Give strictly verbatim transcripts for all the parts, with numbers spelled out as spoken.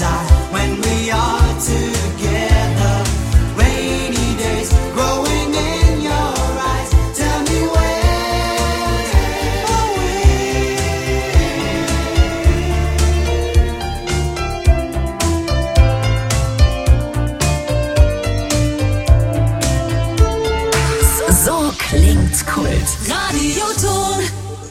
side when we are together. Rainy days growing in your eyes. Tell me where are we? So klingt Kult. Radioton.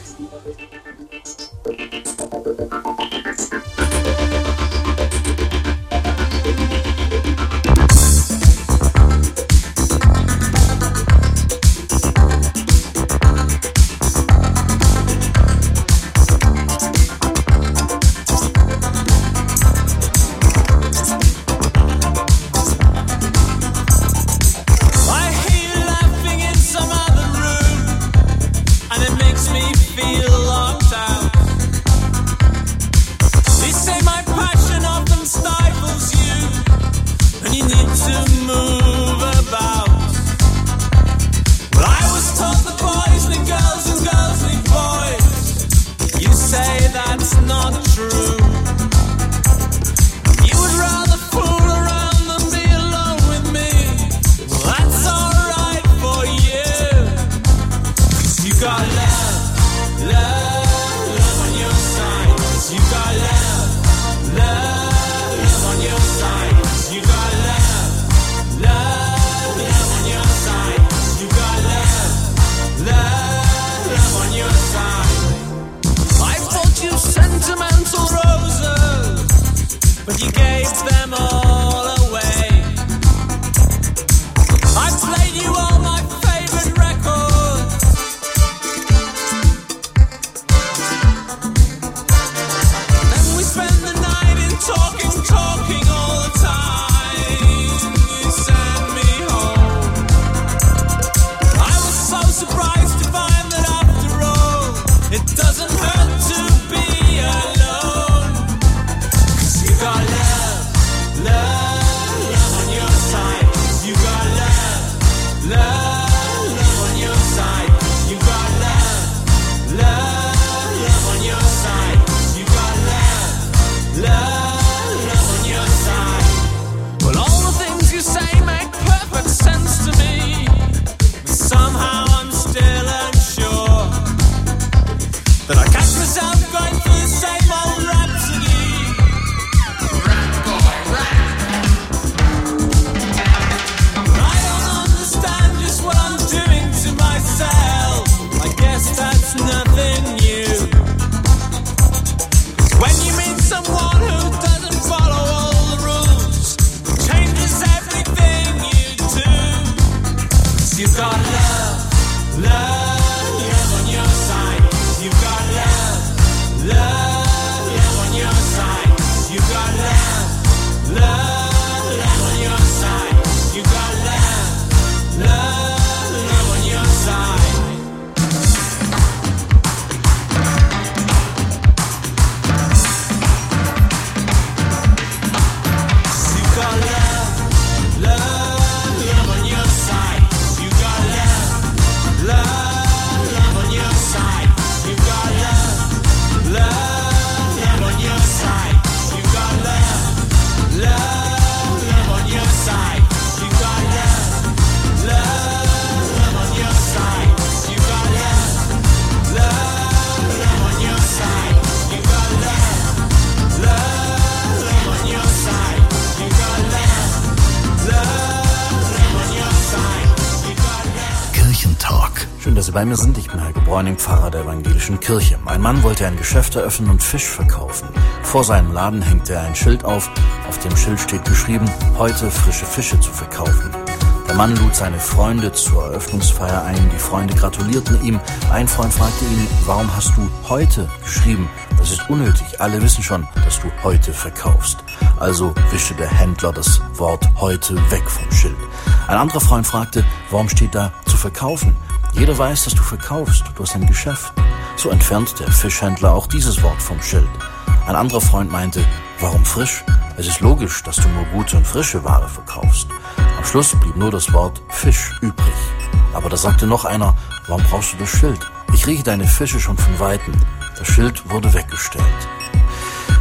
Sie bei mir sind. Ich bin Helge Bräuning, Pfarrer der evangelischen Kirche. Ein Mann wollte ein Geschäft eröffnen und Fisch verkaufen. Vor seinem Laden hängte er ein Schild auf. Auf dem Schild steht geschrieben, heute frische Fische zu verkaufen. Der Mann lud seine Freunde zur Eröffnungsfeier ein. Die Freunde gratulierten ihm. Ein Freund fragte ihn, warum hast du heute geschrieben? Das ist unnötig. Alle wissen schon, dass du heute verkaufst. Also wischte der Händler das Wort heute weg vom Schild. Ein anderer Freund fragte, warum steht da zu verkaufen? Jeder weiß, dass du verkaufst, du hast ein Geschäft. So entfernt der Fischhändler auch dieses Wort vom Schild. Ein anderer Freund meinte, warum frisch? Es ist logisch, dass du nur gute und frische Ware verkaufst. Am Schluss blieb nur das Wort Fisch übrig. Aber da sagte noch einer, warum brauchst du das Schild? Ich rieche deine Fische schon von Weitem. Das Schild wurde weggestellt.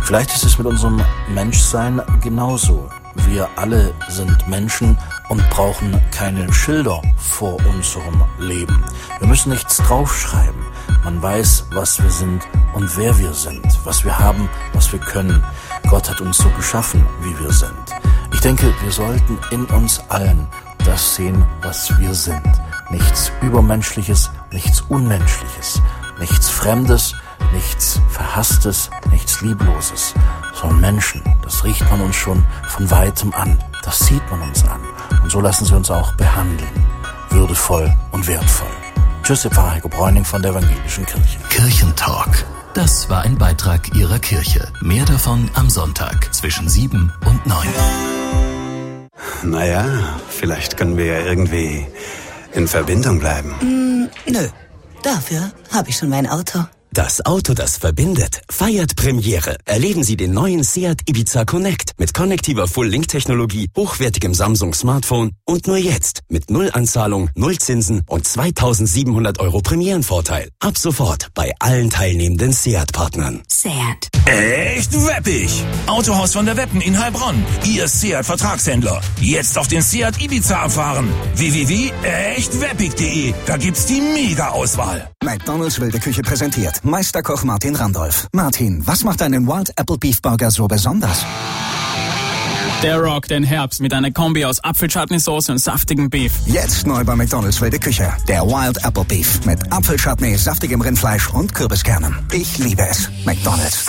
Vielleicht ist es mit unserem Menschsein genauso. Wir alle sind Menschen und brauchen keine Schilder vor unserem Leben. Wir müssen nichts draufschreiben. Man weiß, was wir sind und wer wir sind, was wir haben, was wir können. Gott hat uns so geschaffen, wie wir sind. Ich denke, wir sollten in uns allen das sehen, was wir sind. Nichts Übermenschliches, nichts Unmenschliches, nichts Fremdes, nichts Verhasstes, nichts Liebloses, sondern Menschen. Das riecht man uns schon von Weitem an. Das sieht man uns an. Und so lassen sie uns auch behandeln. Würdevoll und wertvoll. Tschüss, Ihr Pfarrer Heiko Bräuning von der Evangelischen Kirche. Kirchentalk. Das war ein Beitrag Ihrer Kirche. Mehr davon am Sonntag zwischen sieben und neun. Naja, vielleicht können wir ja irgendwie in Verbindung bleiben. Mm, nö, dafür habe ich schon mein Auto. Das Auto, das verbindet, feiert Premiere. Erleben Sie den neuen Seat Ibiza Connect mit konnektiver Full-Link-Technologie, hochwertigem Samsung-Smartphone und nur jetzt mit Null-Anzahlung, Null-Zinsen und zweitausendsiebenhundert Euro Premierenvorteil. Ab sofort bei allen teilnehmenden Seat-Partnern. Seat. Echt weppig! Autohaus von der Weppen in Heilbronn. Ihr Seat-Vertragshändler. Jetzt auf den Seat Ibiza abfahren. w w w punkt echt weppig punkt de. Da gibt's die Mega-Auswahl. McDonald's Wilde Küche präsentiert Meisterkoch Martin Randolph. Martin, was macht einen Wild Apple Beef Burger so besonders? Der rockt den Herbst mit einer Kombi aus Apfelchutney-Sauce und saftigem Beef. Jetzt neu bei McDonald's Wilde Küche. Der Wild Apple Beef mit Apfelchutney, saftigem Rindfleisch und Kürbiskernen. Ich liebe es. McDonald's.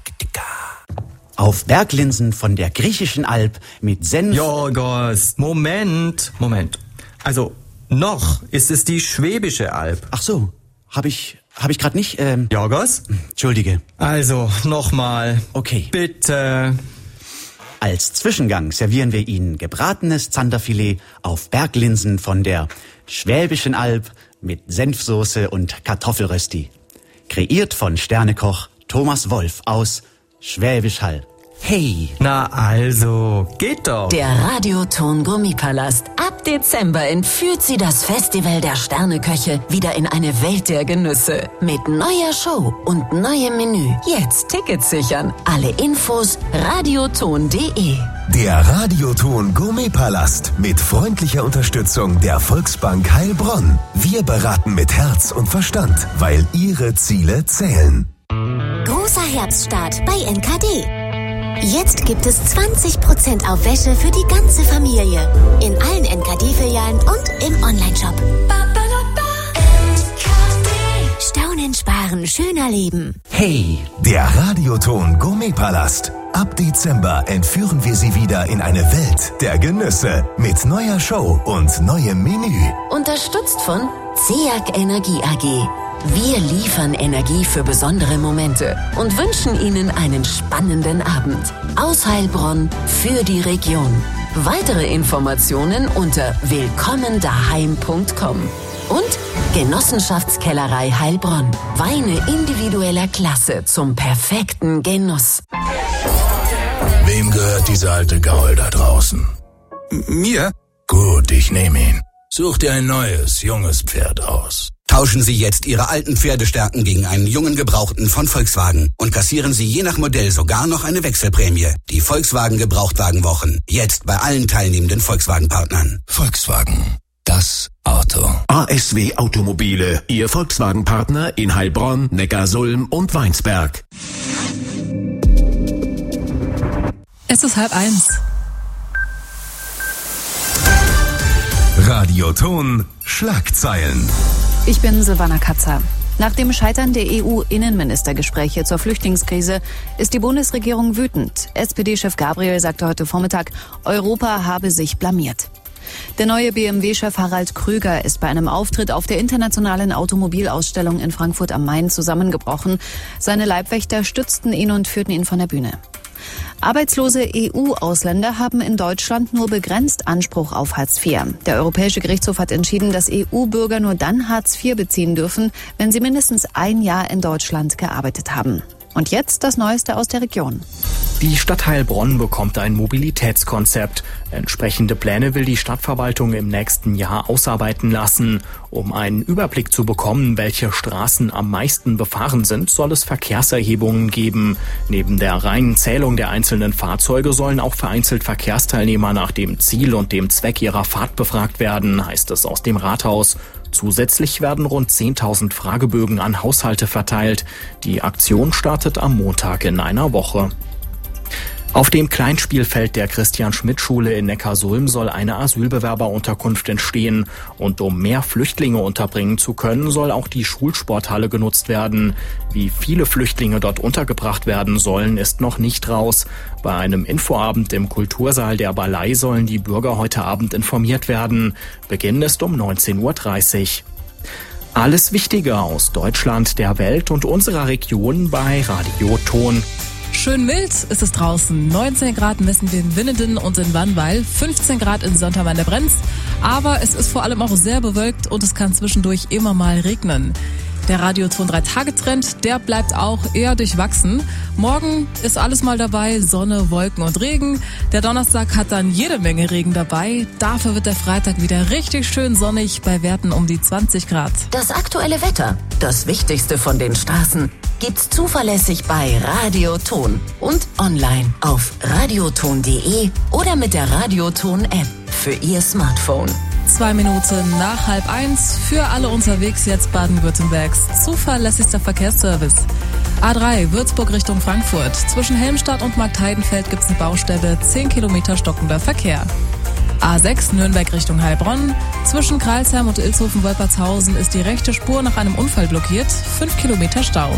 Auf Berglinsen von der griechischen Alp mit Senf... Jorgos, Moment, Moment. Also, noch ist es die Schwäbische Alb. Ach so, hab ich... Hab ich gerade nicht, ähm... Jorgos? Entschuldige. Also, nochmal. Okay. Bitte. Als Zwischengang servieren wir Ihnen gebratenes Zanderfilet auf Berglinsen von der Schwäbischen Alb mit Senfsoße und Kartoffelrösti. Kreiert von Sternekoch Thomas Wolf aus Schwäbisch Hall. Hey! Na also, geht doch! Der Radioton Gummipalast. Ab Dezember entführt Sie das Festival der Sterneköche wieder in eine Welt der Genüsse. Mit neuer Show und neuem Menü. Jetzt Tickets sichern. Alle Infos radioton punkt de. Der Radioton Gummipalast mit freundlicher Unterstützung der Volksbank Heilbronn. Wir beraten mit Herz und Verstand, weil Ihre Ziele zählen. Großer Herbststart bei N K D. Jetzt gibt es zwanzig Prozent auf Wäsche für die ganze Familie. In allen N K D-Filialen und im Onlineshop. Staunen, sparen, schöner leben. Hey! Der Radioton Gummipalast. Ab Dezember entführen wir Sie wieder in eine Welt der Genüsse. Mit neuer Show und neuem Menü. Unterstützt von C E A G Energie A G. Wir liefern Energie für besondere Momente und wünschen Ihnen einen spannenden Abend. Aus Heilbronn für die Region. Weitere Informationen unter willkommen daheim punkt com. Und Genossenschaftskellerei Heilbronn. Weine individueller Klasse zum perfekten Genuss. Wem gehört dieser alte Gaul da draußen? M- mir? Gut, ich nehme ihn. Such dir ein neues, junges Pferd aus. Tauschen Sie jetzt Ihre alten Pferdestärken gegen einen jungen Gebrauchten von Volkswagen und kassieren Sie je nach Modell sogar noch eine Wechselprämie. Die Volkswagen Gebrauchtwagenwochen. Jetzt bei allen teilnehmenden Volkswagen-Partnern. Volkswagen. Das Auto. A S W Automobile. Ihr Volkswagen-Partner in Heilbronn, Neckarsulm und Weinsberg. Es ist halb eins. Radioton Schlagzeilen. Ich bin Silvana Katzer. Nach dem Scheitern der E U-Innenministergespräche zur Flüchtlingskrise ist die Bundesregierung wütend. S P D-Chef Gabriel sagte heute Vormittag, Europa habe sich blamiert. Der neue B M W-Chef Harald Krüger ist bei einem Auftritt auf der internationalen Automobilausstellung in Frankfurt am Main zusammengebrochen. Seine Leibwächter stützten ihn und führten ihn von der Bühne. Arbeitslose E U-Ausländer haben in Deutschland nur begrenzt Anspruch auf Hartz vier. Der Europäische Gerichtshof hat entschieden, dass E U-Bürger nur dann Hartz vier beziehen dürfen, wenn sie mindestens ein Jahr in Deutschland gearbeitet haben. Und jetzt das Neueste aus der Region. Die Stadt Heilbronn bekommt ein Mobilitätskonzept. Entsprechende Pläne will die Stadtverwaltung im nächsten Jahr ausarbeiten lassen. Um einen Überblick zu bekommen, welche Straßen am meisten befahren sind, soll es Verkehrserhebungen geben. Neben der reinen Zählung der einzelnen Fahrzeuge sollen auch vereinzelt Verkehrsteilnehmer nach dem Ziel und dem Zweck ihrer Fahrt befragt werden, heißt es aus dem Rathaus. Zusätzlich werden rund zehntausend Fragebögen an Haushalte verteilt. Die Aktion startet am Montag in einer Woche. Auf dem Kleinspielfeld der Christian-Schmidt-Schule in Neckarsulm soll eine Asylbewerberunterkunft entstehen. Und um mehr Flüchtlinge unterbringen zu können, soll auch die Schulsporthalle genutzt werden. Wie viele Flüchtlinge dort untergebracht werden sollen, ist noch nicht raus. Bei einem Infoabend im Kultursaal der Ballei sollen die Bürger heute Abend informiert werden. Beginn ist um neunzehn Uhr dreißig. Alles Wichtige aus Deutschland, der Welt und unserer Region bei Radioton. Schön mild ist es draußen. neunzehn Grad messen wir in Winnenden und in Wannweil, fünfzehn Grad in Sontham an der Brenz. Aber es ist vor allem auch sehr bewölkt und es kann zwischendurch immer mal regnen. Der Radioton drei Tage Trend, der bleibt auch eher durchwachsen. Morgen ist alles mal dabei, Sonne, Wolken und Regen. Der Donnerstag hat dann jede Menge Regen dabei. Dafür wird der Freitag wieder richtig schön sonnig bei Werten um die zwanzig Grad. Das aktuelle Wetter, das Wichtigste von den Straßen, gibt's zuverlässig bei Radioton und online auf radioton punkt de oder mit der Radioton-App für Ihr Smartphone. Zwei Minuten nach halb eins für alle unterwegs jetzt Baden-Württembergs zuverlässigster Verkehrsservice. A drei Würzburg Richtung Frankfurt. Zwischen Helmstadt und Marktheidenfeld gibt's eine Baustelle, zehn Kilometer stockender Verkehr. A sechs Nürnberg Richtung Heilbronn. Zwischen Kreilsheim und Ilshofen-Wolpertshausen ist die rechte Spur nach einem Unfall blockiert, fünf Kilometer Stau.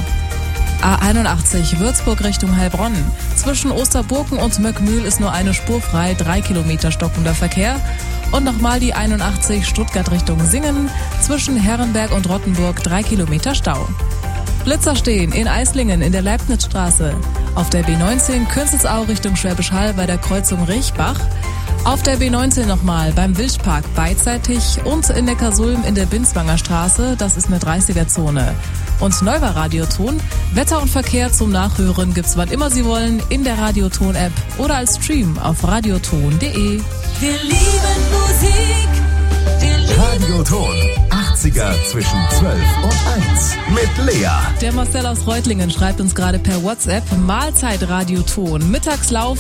A einundachtzig Würzburg Richtung Heilbronn. Zwischen Osterburken und Möckmühl ist nur eine Spur frei, drei Kilometer stockender Verkehr. Und nochmal die einundachtzig Stuttgart Richtung Singen. Zwischen Herrenberg und Rottenburg drei Kilometer Stau. Blitzer stehen in Eislingen in der Leibnizstraße. Auf der B neunzehn Künzelsau Richtung Schwäbisch Hall bei der Kreuzung Rechbach. Auf der B neunzehn nochmal beim Wildpark beidseitig und in Neckarsulm in der Binswanger Straße, das ist eine dreißiger-Zone. Und neu war Radioton. Wetter und Verkehr zum Nachhören gibt's wann immer Sie wollen in der Radioton-App oder als Stream auf radioton punkt de. Wir lieben Musik. Wir lieben Radioton. achtziger zwischen zwölf und eins. Mit Lea. Der Marcel aus Reutlingen schreibt uns gerade per WhatsApp Mahlzeit Radioton. Mittagslauf.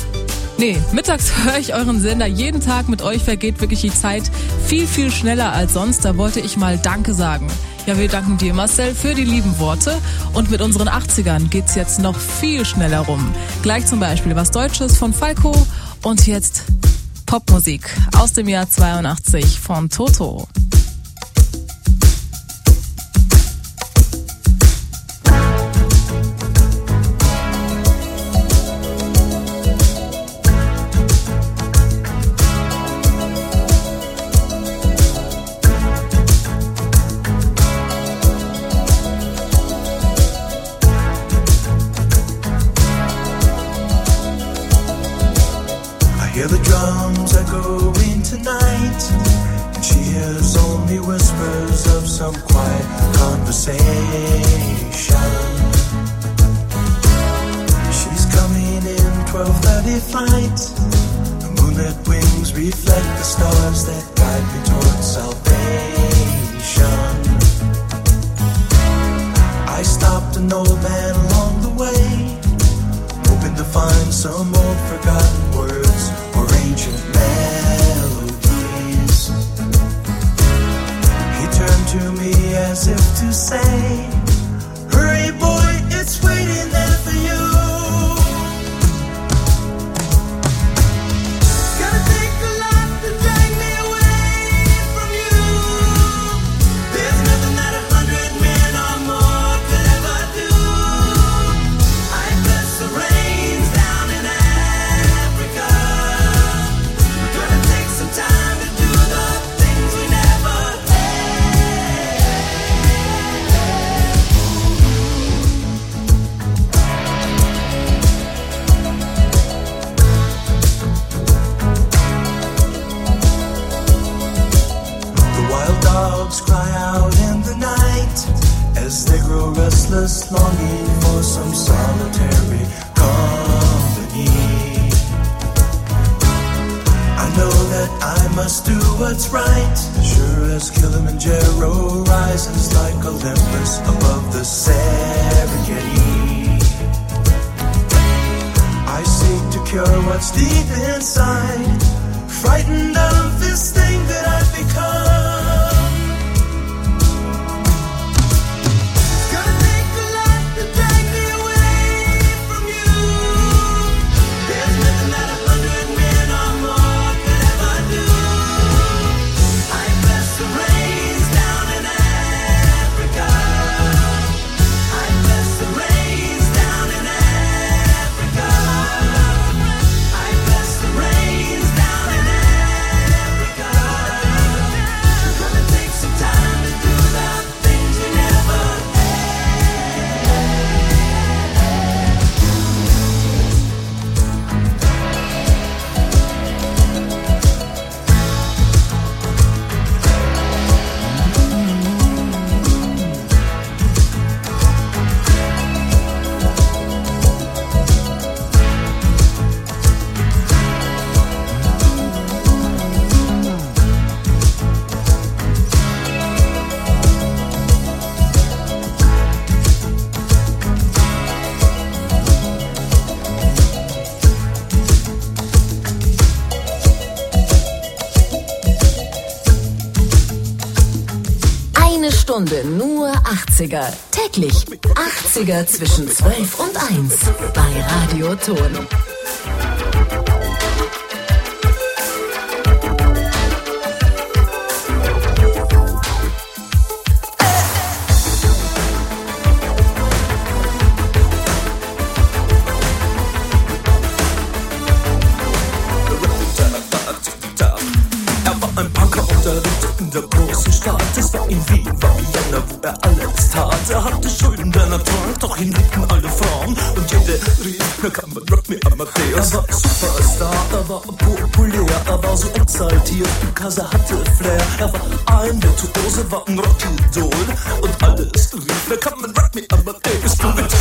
Nee, mittags höre ich euren Sender jeden Tag. Mit euch vergeht wirklich die Zeit viel, viel schneller als sonst. Da wollte ich mal Danke sagen. Ja, wir danken dir, Marcel, für die lieben Worte. Und mit unseren achtzigern geht's jetzt noch viel schneller rum. Gleich zum Beispiel was Deutsches von Falco und jetzt Popmusik aus dem Jahr zweiundachtzig von Toto. Hear the drums echoing tonight, and she hears only whispers of some quiet conversation. She's coming in twelve thirty flight. The moonlit wings reflect the stars that guide me towards salvation. I stopped an old man along the way, hoping to find some old forgotten words or ancient melodies. He turned to me as if to say, hurry boy, it's waiting there for you. Gotta take a lot to drag me away from you. There's nothing that a hundred men or more could ever do. I press the reins down in Africa. that I must do what's right. Sure as Kilimanjaro rises like Olympus above the Serengeti. I seek to cure what's deep inside, frightened of this thing that I've become. Stunde nur achtziger. Täglich achtziger zwischen zwölf und eins bei Radio Ton. Er war ein Punker unterrichtet in der großen Stadt. Es war in Wien, war Vienna, wo er alles tat. Er hatte Schulden, denn er trank, doch ihn liebten alle Frauen. Und jede rief, na kann man Rock Me Amadeus. Er war Superstar, er war populär, er war so exaltiert, because er hatte Flair. Er war ein Virtuose, war ein Rockidol. Und alles rief, na kann man Rock Me Amadeus. Du mit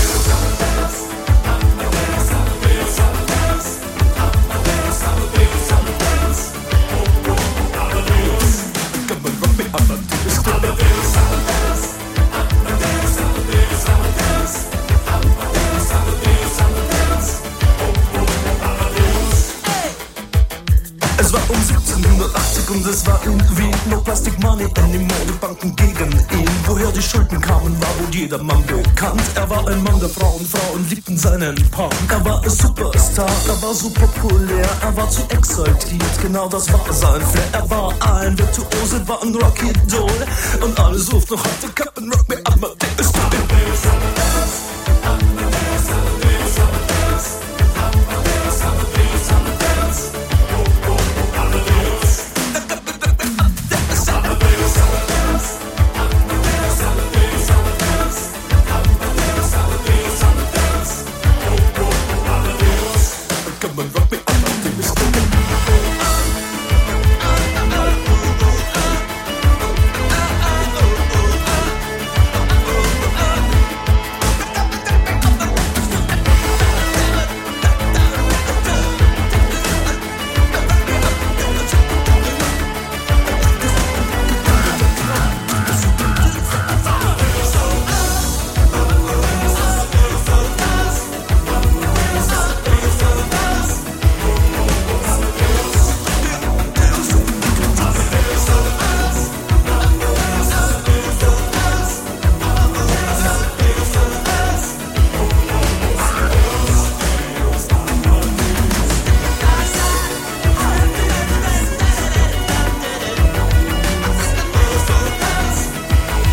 Es war um siebzehnhundertachtzig und es war in Wien. No Plastic Money anymore, die Banken gegen ihn. Woher die Schulden kamen, war wohl jedermann bekannt. Er war ein Mann der Frauen, Frauen liebten seinen Punk. Er war ein Superstar, er war so populär, er war zu exaltiert, genau das war sein Flair. Er war ein Virtuose, war ein Rockidol und alle suchten noch heute Captain Rock Me Amadeus.